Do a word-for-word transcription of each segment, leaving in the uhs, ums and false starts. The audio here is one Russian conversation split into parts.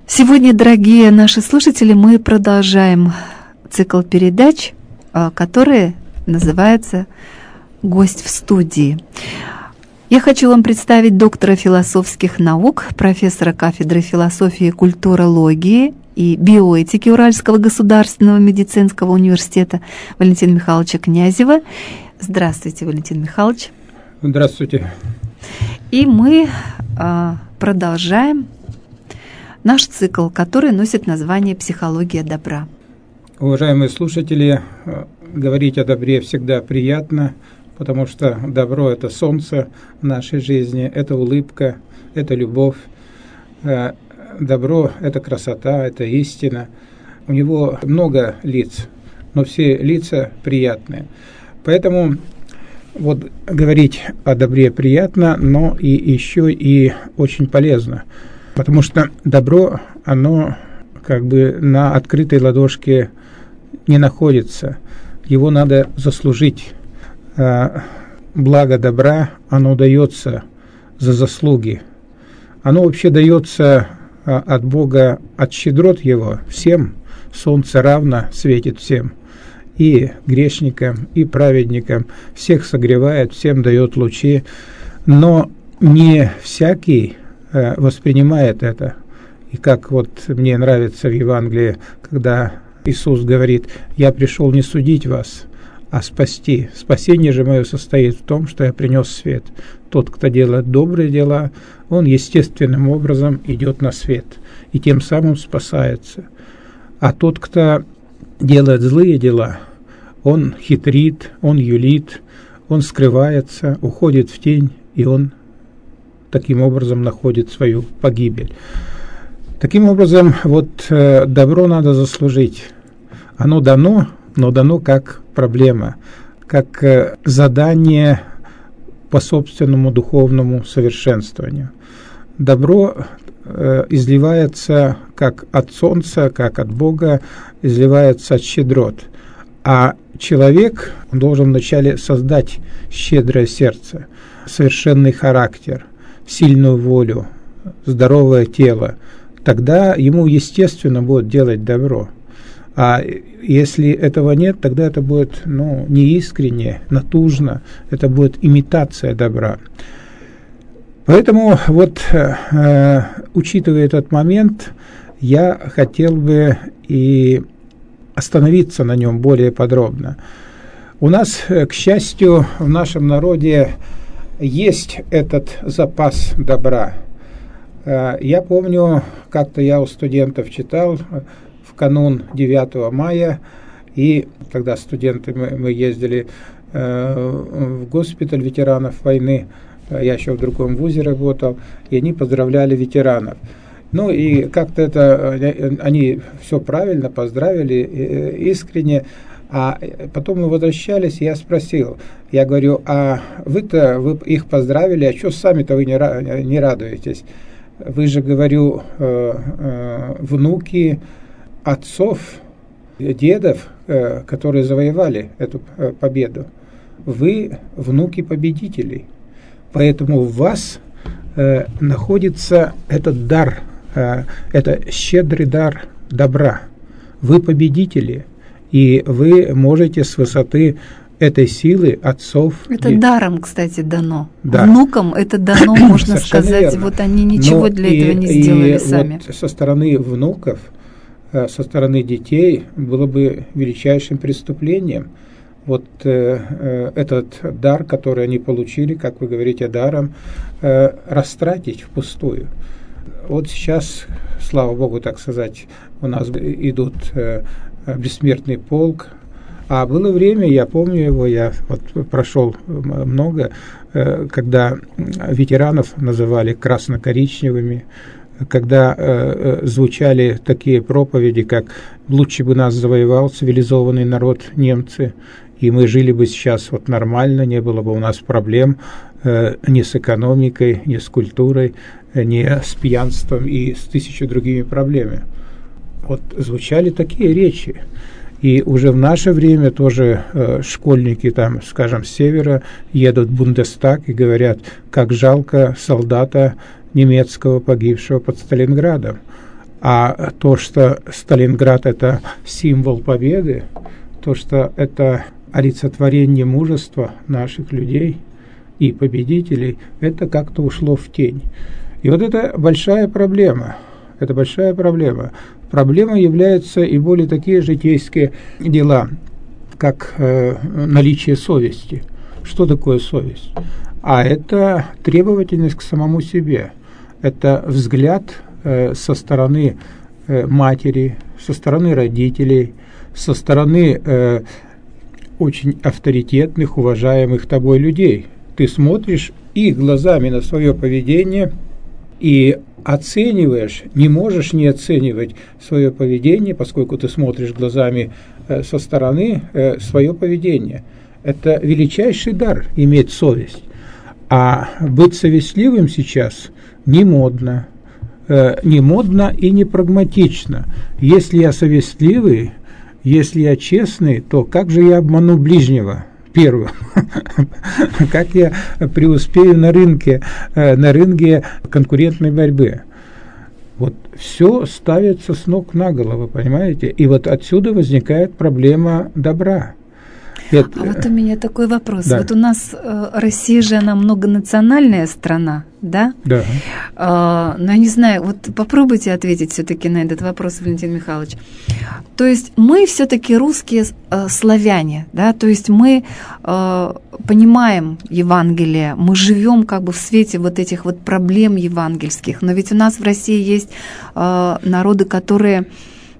Сегодня, дорогие наши слушатели, мы продолжаем цикл передач, который называется «Гость в студии». Я хочу вам представить доктора философских наук, профессора кафедры философии и культурологии и биоэтики Уральского государственного медицинского университета Валентина Михайловича Князева. Здравствуйте, Валентин Михайлович. Здравствуйте. И мы а, продолжаем наш цикл, который носит название «Психология добра». Уважаемые слушатели, говорить о добре всегда приятно, потому что добро – это солнце нашей жизни, это улыбка, это любовь. Добро – это красота, это истина. У него много лиц, но все лица приятные. Поэтому вот говорить о добре приятно, но и еще и очень полезно. Потому что добро, оно как бы на открытой ладошке не находится. Его надо заслужить. Благо добра, оно дается за заслуги. Оно вообще дается от Бога, от щедрот Его всем. Солнце равно светит всем. И грешникам, и праведникам. Всех согревает, всем дает лучи. Но не всякий воспринимает это. И как вот мне нравится в Евангелии, когда Иисус говорит: «Я пришел не судить вас, а спасти. Спасение же мое состоит в том, что я принес свет. Тот, кто делает добрые дела, он естественным образом идет на свет и тем самым спасается. А тот, кто делает злые дела, он хитрит, он юлит, он скрывается, уходит в тень, и он таким образом находит свою погибель». Таким образом, вот э, добро надо заслужить. Оно дано, но дано как проблема, как э, задание по собственному духовному совершенствованию. Добро э, изливается как от солнца, как от Бога, изливается от щедрот. А человек должен вначале создать щедрое сердце, совершенный характер, сильную волю, здоровое тело. Тогда ему естественно будет делать добро. А если этого нет, тогда это будет ну, неискренне, натужно, это будет имитация добра. Поэтому, вот, э, учитывая этот момент, я хотел бы и остановиться на нем более подробно. У нас, к счастью, в нашем народе есть этот запас добра. Я помню, как-то я у студентов читал в канун девятого мая, и тогда студенты, мы, мы ездили в госпиталь ветеранов войны, я еще в другом вузе работал, и они поздравляли ветеранов. Ну и как-то это, они все правильно поздравили, искренне. А потом мы возвращались, и я спросил, я говорю: а вы-то вы их поздравили, а что сами-то вы не, не радуетесь? Вы же, говорю, э, э, внуки отцов, дедов, э, которые завоевали эту э, победу. Вы внуки победителей. Поэтому в вас э, находится этот дар, э, это щедрый дар добра. Вы победители, и вы можете с высоты этой силы отцов. Это и... даром, кстати, дано. Да. Внукам это дано, можно сказать. Верно. Вот они ничего Но для и, этого не сделали и сами. Вот со стороны внуков, со стороны детей было бы величайшим преступлением вот э, этот дар, который они получили, как вы говорите, даром, э, растратить впустую. Вот сейчас, слава Богу, так сказать, у нас идут э, бессмертный полк. А было время, я помню его, я вот прошел много, когда ветеранов называли красно-коричневыми, когда э, звучали такие проповеди, как «лучше бы нас завоевал цивилизованный народ немцы, и мы жили бы сейчас вот нормально, не было бы у нас проблем э, ни с экономикой, ни с культурой, ни с пьянством и с тысячей другими проблемами». Вот звучали такие речи. И уже в наше время тоже э, школьники, там, скажем, с севера едут в Бундестаг и говорят, как жалко солдата немецкого, погибшего под Сталинградом. А то, что Сталинград – это символ победы, то, что это олицетворение мужества наших людей и победителей, это как-то ушло в тень. И вот это большая проблема. Это большая проблема. Проблемой являются и более такие житейские дела, как э, наличие совести. Что такое совесть? А это требовательность к самому себе. Это взгляд э, со стороны э, матери, со стороны родителей, со стороны э, очень авторитетных, уважаемых тобой людей. Ты смотришь их глазами на свое поведение и оцениваешь, не можешь не оценивать свое поведение, поскольку ты смотришь глазами э, со стороны э, свое поведение. Это величайший дар – иметь совесть. А быть совестливым сейчас не модно, э, не модно и не прагматично. Если я совестливый, если я честный, то как же я обману ближнего? Первым. Как я преуспею на рынке, на рынке конкурентной борьбы. Вот все ставится с ног на голову, понимаете? И вот отсюда возникает проблема добра. Это, а вот у меня такой вопрос. Да. Вот у нас э, Россия же, она многонациональная страна, да? Да. Э, но я не знаю, вот попробуйте ответить все-таки на этот вопрос, Валентин Михайлович. То есть мы все-таки русские э, славяне, да? То есть мы э, понимаем Евангелие, мы живем как бы в свете вот этих вот проблем евангельских. Но ведь у нас в России есть э, народы, которые, э,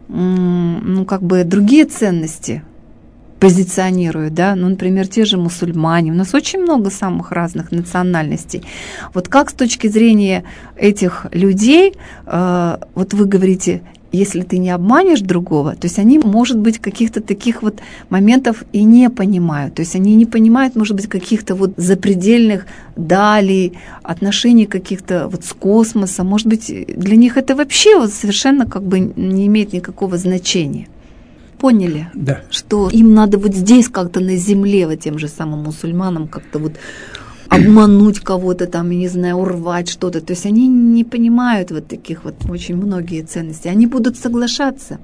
ну, как бы другие ценности позиционируют, да, ну, например, те же мусульмане. У нас очень много самых разных национальностей. Вот как с точки зрения этих людей, э, вот вы говорите, если ты не обманешь другого, то есть они, может быть, каких-то таких вот моментов и не понимают. То есть они не понимают, может быть, каких-то вот запредельных далей, отношений каких-то вот с космосом. Может быть, для них это вообще вот совершенно как бы не имеет никакого значения. Поняли, да, что им надо вот здесь как-то на земле, вот тем же самым мусульманам как-то вот обмануть кого-то там, я не знаю, урвать что-то. То есть они не понимают вот таких вот очень многие ценности. Они будут соглашаться.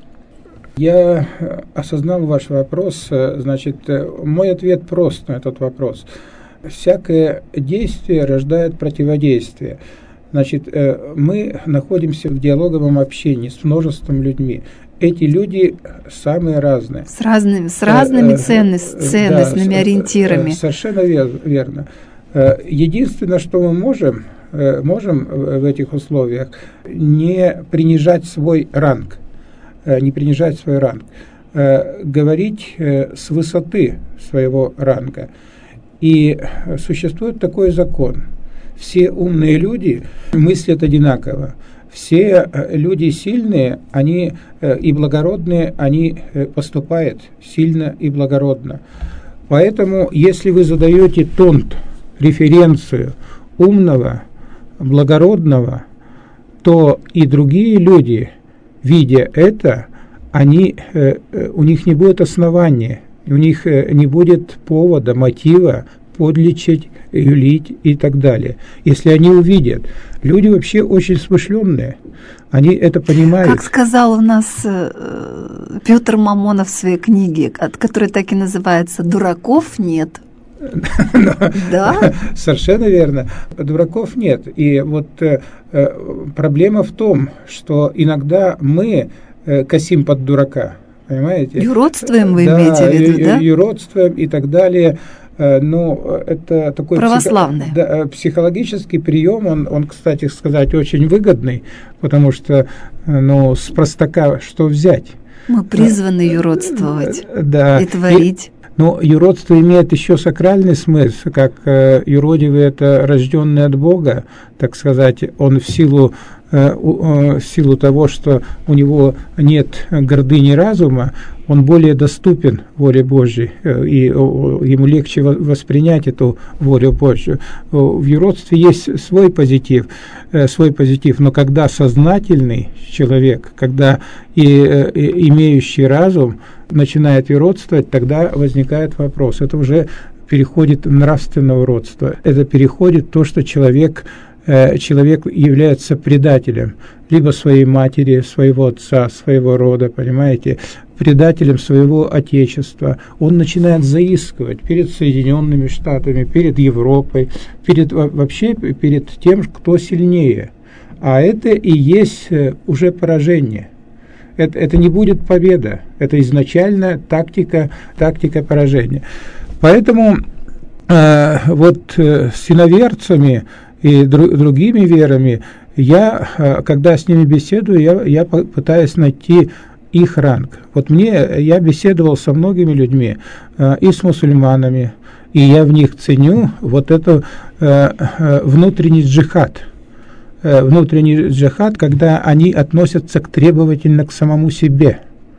Я осознал ваш вопрос. Значит, мой ответ прост на этот вопрос. Всякое действие рождает противодействие. Значит, мы находимся в диалоговом общении с множеством людьми. Эти люди самые разные. С разными, с разными ценность, ценностными да, ориентирами. Совершенно верно. Единственное, что мы можем, можем в этих условиях, не принижать свой ранг, не принижать свой ранг, говорить с высоты своего ранга. И существует такой закон. Все умные люди мыслят одинаково. Все люди сильные, они и благородные, они поступают сильно и благородно. Поэтому, если вы задаете тон, референцию умного, благородного, то и другие люди, видя это, они, у них не будет основания, у них не будет повода, мотива подлечить, юлить и так далее. Если они увидят. Люди вообще очень смышленные. Они это понимают. Как сказал у нас э, Петр Мамонов в своей книге, которая так и называется «Дураков нет». Да? Совершенно верно. Дураков нет. И вот э, проблема в том, что иногда мы э, косим под дурака. Понимаете? Юродствуем вы имеете в виду, да? Юродствуем и так далее. Ну, это такой православный. Психо, да, психологический прием, он, он, кстати сказать, очень выгодный, потому что, ну, с простака что взять? Мы призваны юродствовать, да, и творить. И, но юродство имеет еще сакральный смысл, как э, юродивый – это рожденный от Бога, так сказать, он в силу, э, э, в силу того, что у него нет гордыни разума, он более доступен воле Божьей, и ему легче воспринять эту волю Божью. В юродстве есть свой позитив, свой позитив, но когда сознательный человек, когда и, и имеющий разум начинает юродствовать, тогда возникает вопрос. Это уже переходит в нравственное уродство. Это переходит то, что человек человек является предателем либо своей матери, своего отца, своего рода, понимаете, предателем своего отечества. Он начинает заискивать перед Соединенными Штатами, перед Европой, перед, вообще перед тем, кто сильнее. А это и есть уже поражение. Это, это не будет победа, это изначально тактика, тактика поражения. Поэтому э, вот э, с иноверцами и дру, другими верами, я, э, когда с ними беседую, я, я пытаюсь найти их ранг. Вот мне, я беседовал со многими людьми, э, и с мусульманами, и я в них ценю вот эту э, э, внутренний джихад. Внутренний джихад, когда они относятся к требовательно к самому себе,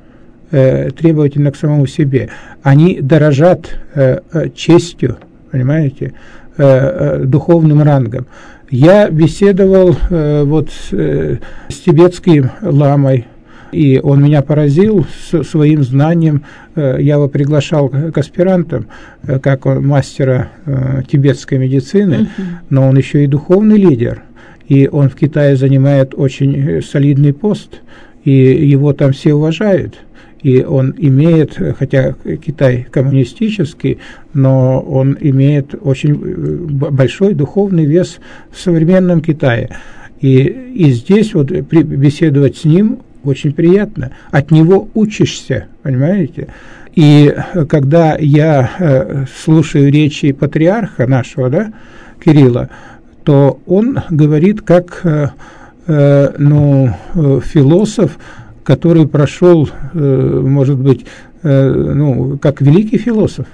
э, требовательно к самому себе. Они дорожат э, честью, понимаете, э, э, духовным рангом. Я беседовал э, вот с, э, с тибетским ламой, и он меня поразил с, своим знанием. Э, я его приглашал к аспирантам, э, как мастера э, тибетской медицины, mm-hmm. но он еще и духовный лидер. И он в Китае занимает очень солидный пост, и его там все уважают. И он имеет, хотя Китай коммунистический, но он имеет очень большой духовный вес в современном Китае. И, и здесь вот беседовать с ним очень приятно. От него учишься, понимаете? И когда я слушаю речи патриарха нашего, да, Кирилла, то он говорит как э, ну, философ, который прошел, э, может быть, э, ну, как великий философ,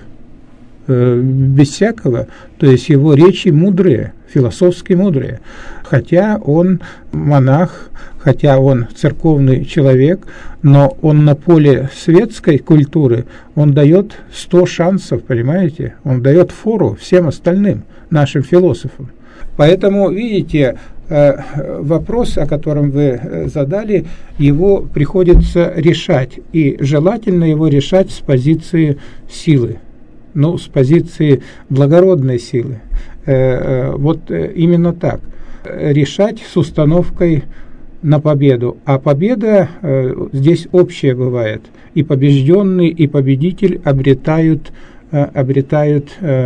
э, без всякого, то есть его речи мудрые, философски мудрые, хотя он монах, хотя он церковный человек, но он на поле светской культуры, он дает сто шансов, понимаете, он дает фору всем остальным нашим философам. Поэтому, видите, вопрос, о котором вы задали, его приходится решать, и желательно его решать с позиции силы, ну, с позиции благородной силы. Вот именно так. Решать с установкой на победу. А победа здесь общая бывает. И побежденный, и победитель обретают, обретают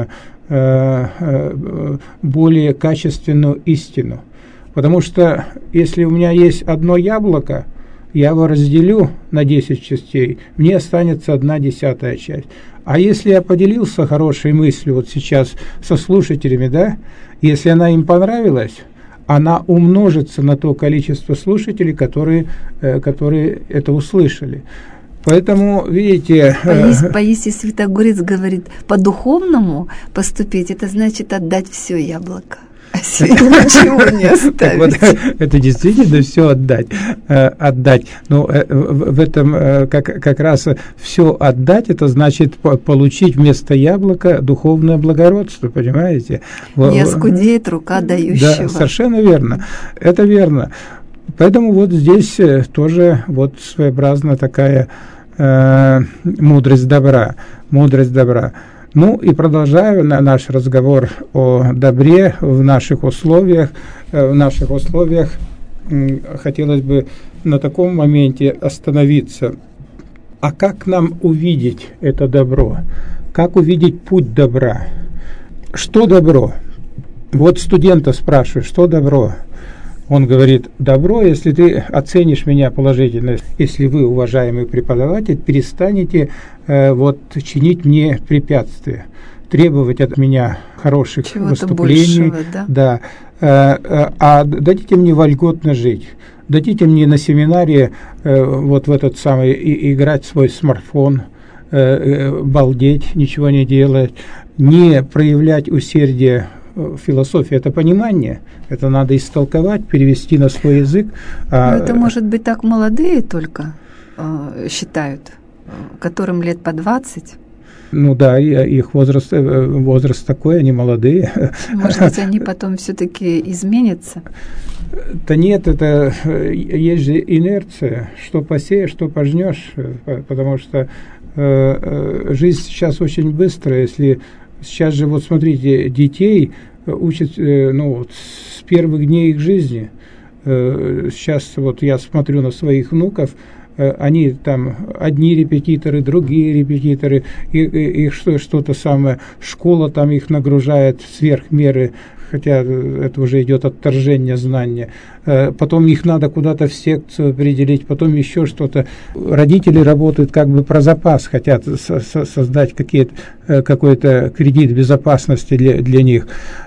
более качественную истину. Потому что если у меня есть одно яблоко, я его разделю на десять частей, мне останется одна десятая часть. А если я поделился хорошей мыслью вот сейчас со слушателями, да, если она им понравилась, она умножится на то количество слушателей, которые, которые это услышали. Поэтому, видите... Паисий Святогорец говорит, по-духовному поступить, это значит отдать все яблоко, а себе ничего не оставить. Вот, это действительно все отдать. отдать. Но в этом как, как раз все отдать, это значит получить вместо яблока духовное благородство, понимаете? Не оскудеет рука дающего. Да, совершенно верно. Это верно. Поэтому вот здесь тоже вот своеобразная такая э, мудрость добра, мудрость добра. Ну и продолжаю на наш разговор о добре в наших условиях. Э, в наших условиях э, хотелось бы на таком моменте остановиться. А как нам увидеть это добро? Как увидеть путь добра? Что добро? Вот студента спрашиваю, что добро? Он говорит, добро, если ты оценишь меня положительно, если вы, уважаемый преподаватель, перестанете э, вот, чинить мне препятствия, требовать от меня хороших чего-то выступлений, большего, да? Да, э, э, а дадите мне вольготно жить, дадите мне на семинаре э, вот в этот самый и, играть свой смартфон, э, э, балдеть, ничего не делать, не проявлять усердие. Философия – это понимание, это надо истолковать, перевести на свой язык. А это, может быть, так молодые только э, считают, которым лет по двадцать. Ну да, их возраст, возраст такой, они молодые. Может быть, они потом все-таки изменятся? Да нет, это есть же инерция, что посеешь, что пожнешь, потому что э, жизнь сейчас очень быстрая, если... Сейчас же, вот смотрите, детей учат ну, с первых дней их жизни. Сейчас вот я смотрю на своих внуков, они там одни репетиторы, другие репетиторы, их что, что-то самое, школа там их нагружает сверх меры, хотя это уже идет отторжение знания. Потом их надо куда-то в секцию определить, потом еще что-то. Родители работают как бы про запас, хотят со- создать какие-то, какой-то кредит безопасности для, для них.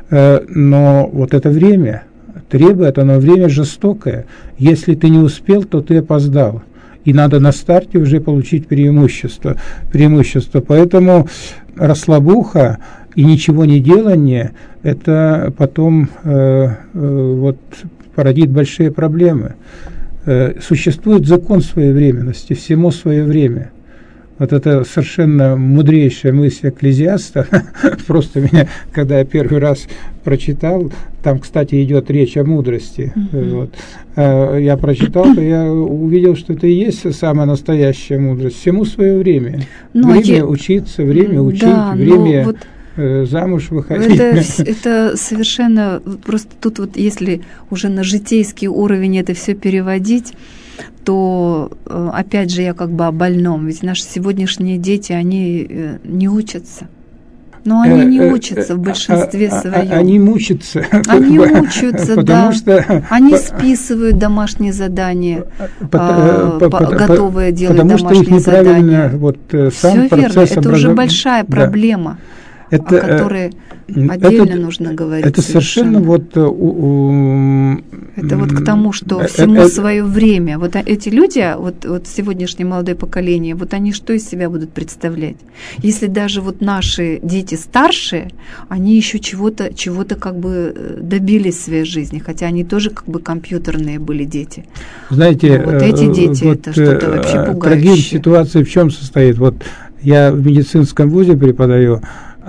Но вот это время требует, оно время жестокое. Если ты не успел, то ты опоздал. И надо на старте уже получить преимущество. преимущество. Поэтому расслабуха и ничего не делание, это потом э, э, вот, породит большие проблемы. Э, существует закон своевременности, всему свое время. Вот это совершенно мудрейшая мысль Экклезиаста, просто меня, когда я первый раз прочитал, там, кстати, идет речь о мудрости, mm-hmm. вот, я прочитал, то я увидел, что это и есть самая настоящая мудрость. Всему свое время. Но время я... учиться, время учить, да, время вот замуж выходить. Это, это совершенно, просто тут вот если уже на житейский уровень это все переводить, то, опять же, я как бы о больном. Ведь наши сегодняшние дети, они не учатся. Но они не учатся в большинстве своем. Они мучатся. Они мучаются, да. Они списывают домашние задания, готовые делать домашние задания. Все верно, это уже большая проблема. Это, о которой отдельно это, нужно говорить. Это совершенно, совершенно вот... У, у, это вот к тому, что э, всему э, свое время. Вот эти люди, вот, вот сегодняшнее молодое поколение, вот они что из себя будут представлять? Если даже вот наши дети старшие, они еще чего-то, чего-то как бы добились в своей жизни, хотя они тоже как бы компьютерные были дети. Знаете, вот эти дети, вот, это что-то вообще пугающее. Трагедия ситуации в чем состоит? Вот я в медицинском вузе преподаю,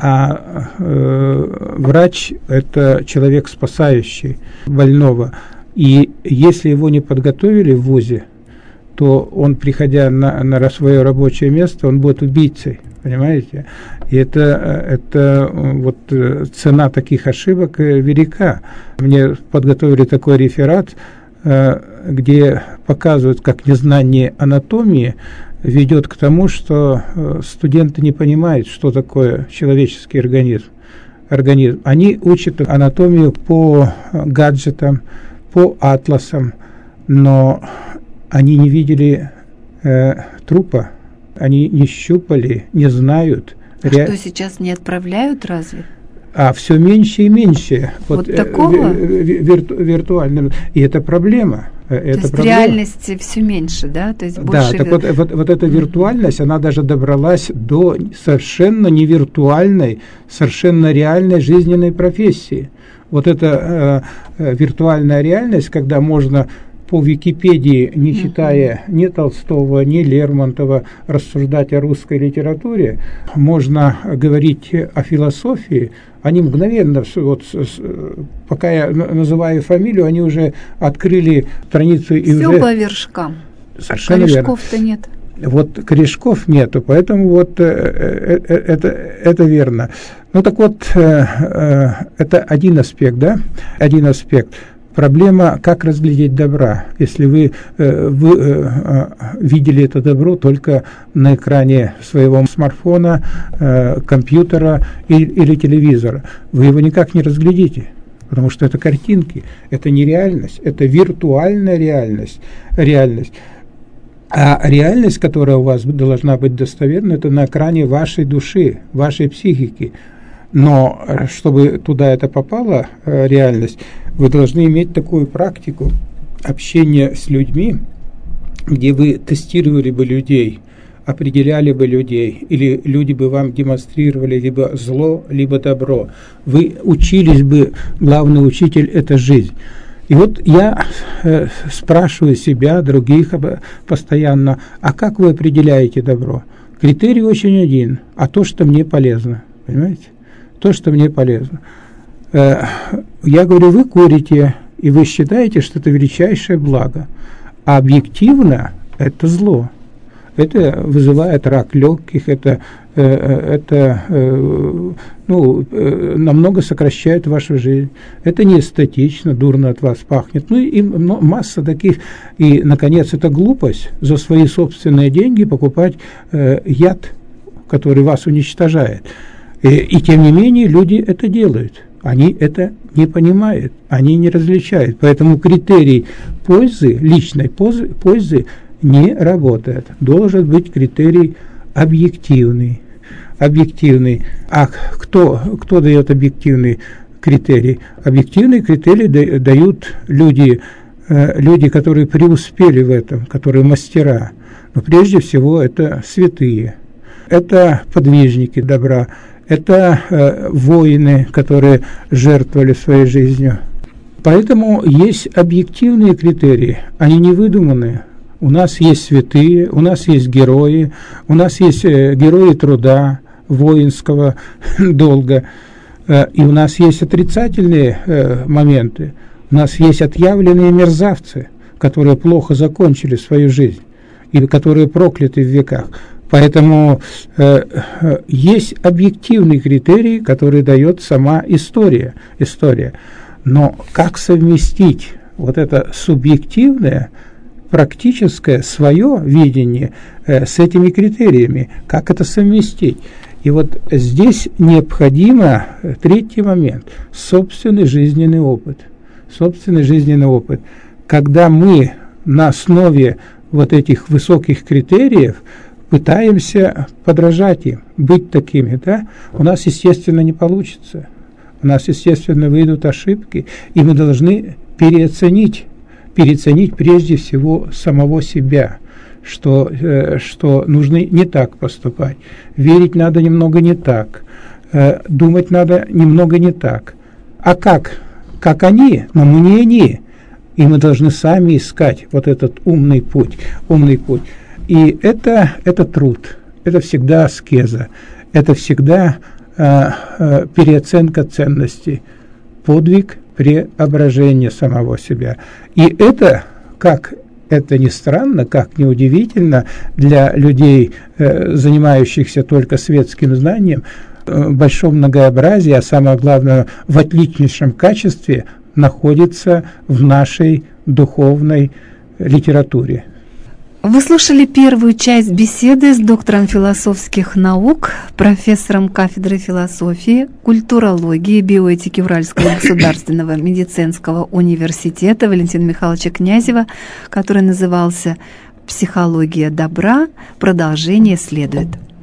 а э, врач – это человек, спасающий больного. И если его не подготовили в вузе, то он, приходя на, на свое рабочее место, он будет убийцей, понимаете? И это, это вот цена таких ошибок велика. Мне подготовили такой реферат, э, где показывают, как незнание анатомии ведет к тому, что студенты не понимают, что такое человеческий организм. организм. Они учат анатомию по гаджетам, по атласам, но они не видели э, трупа, они не щупали, не знают. А Ре... что, сейчас не отправляют разве? А все меньше и меньше. Вот, вот такого? Вирту, виртуально. И это проблема. То это есть проблема. Реальности все меньше, да? То есть больше... Да, так вот, вот, вот эта виртуальность, она даже добралась до совершенно не виртуальной, совершенно реальной жизненной профессии. Вот эта э, виртуальная реальность, когда можно по Википедии, не читая ни Толстого, ни Лермонтова, рассуждать о русской литературе, можно говорить о философии, они мгновенно, вот, пока я называю фамилию, они уже открыли страницу и Все уже... по вершкам. Совершенно корешков-то верно. нет. Вот корешков нету, поэтому вот э, э, это, это верно. Ну так вот, э, э, это один аспект, да, один аспект. Проблема, как разглядеть добра, если вы, э, вы э, видели это добро только на экране своего смартфона, э, компьютера или, или телевизора. Вы его никак не разглядите, потому что это картинки, это не реальность, это виртуальная реальность. реальность. А реальность, которая у вас должна быть достоверна, это на экране вашей души, вашей психики. Но чтобы туда это попало, реальность, вы должны иметь такую практику общения с людьми, где вы тестировали бы людей, определяли бы людей, или люди бы вам демонстрировали либо зло, либо добро. Вы учились бы, главный учитель – это жизнь. И вот я э, спрашиваю себя, других постоянно, а как вы определяете добро? Критерий очень один, а то, что мне полезно, понимаете? То, что мне полезно. Э, я говорю, вы курите, и вы считаете, что это величайшее благо, а объективно это зло. Это вызывает рак легких, это это ну, намного сокращает вашу жизнь. Это не эстетично, дурно от вас пахнет. Ну и масса таких. И, наконец, это глупость за свои собственные деньги покупать яд, который вас уничтожает. И, и тем не менее люди это делают. Они это не понимают, они не различают. Поэтому критерий пользы, личной пользы, пользы не работает. Должен быть критерий объективный. Объективный. А кто, кто дает объективный критерий? Объективный критерий дают люди, люди, которые преуспели в этом, которые мастера. Но прежде всего это святые. Это подвижники добра. Это э, воины, которые жертвовали своей жизнью. Поэтому есть объективные критерии, они не выдуманные. У нас есть святые, у нас есть герои, у нас есть э, герои труда, воинского долга, э, и у нас есть отрицательные э, моменты. У нас есть отъявленные мерзавцы, которые плохо закончили свою жизнь и которые прокляты в веках. Поэтому э, э, есть объективный критерий, который дает сама история, история. Но как совместить вот это субъективное, практическое свое видение э, с этими критериями? Как это совместить? И вот здесь необходимо, третий момент, собственный жизненный опыт. Собственный жизненный опыт. Когда мы на основе вот этих высоких критериев пытаемся подражать им, быть такими, да, у нас, естественно, не получится. У нас, естественно, выйдут ошибки, и мы должны переоценить, переоценить прежде всего самого себя, что, э, что нужно не так поступать, верить надо немного не так, э, думать надо немного не так. А как? Как они, но мы не они. И мы должны сами искать вот этот умный путь, умный путь. И это, это труд, это всегда аскеза, это всегда э, э, переоценка ценностей, подвиг преображения самого себя. И это, как это ни странно, как ни удивительно для людей, э, занимающихся только светским знанием, э, в большом многообразии, а самое главное, в отличнейшем качестве находится в нашей духовной литературе. Вы слушали первую часть беседы с доктором философских наук, профессором кафедры философии, культурологии и биоэтики Уральского государственного медицинского университета Валентина Михайловича Князева, который назывался «Психология добра. Продолжение следует».